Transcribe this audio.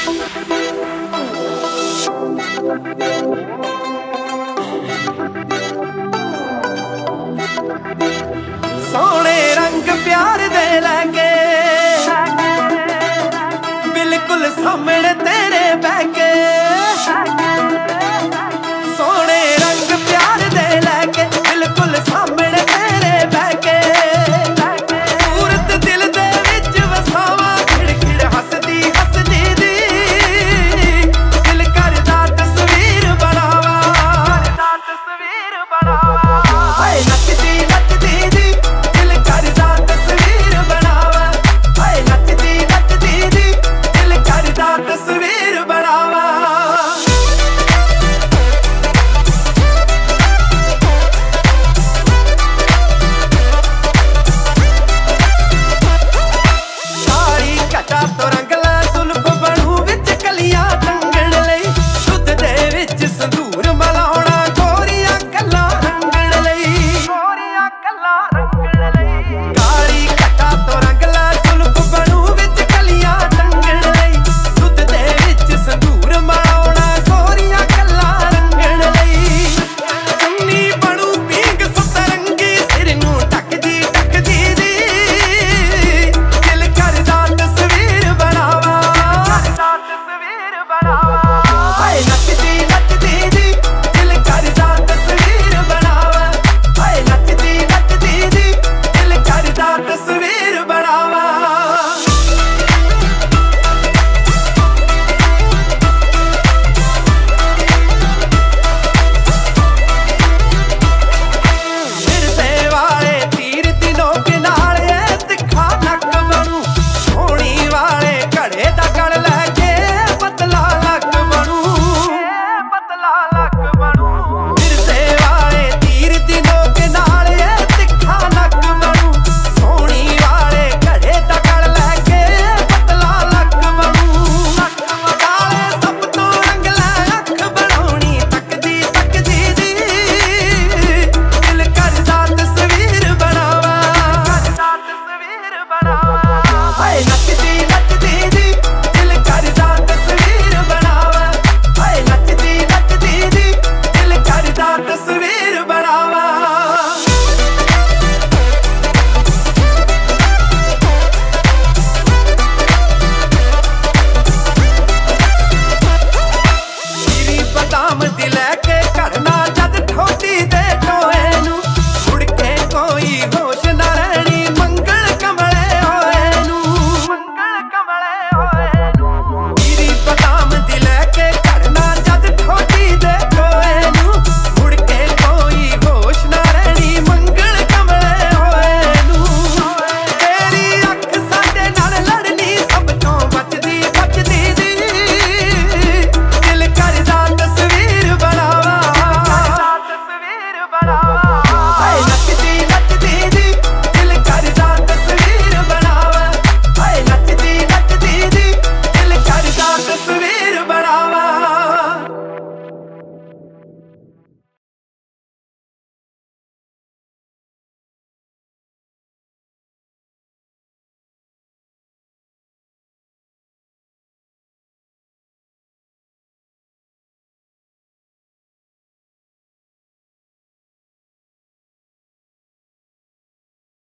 सोने रंग प्यार दे लैके बिल्कुल सामने तेरे बैके सोने रंग प्यार दे लैके बिल्कुल सामने तेरे बैके सूरत दिल दे विच वसावा खिड़ हसदी हसदी दी दिल करदा तस्वीर बनावा हाय नचदी नचदी दी दिल करदा तस्वीर बनावा हाय नचदी नचदी दी दिल करदा तस्वीर बनावा सारी कटा तो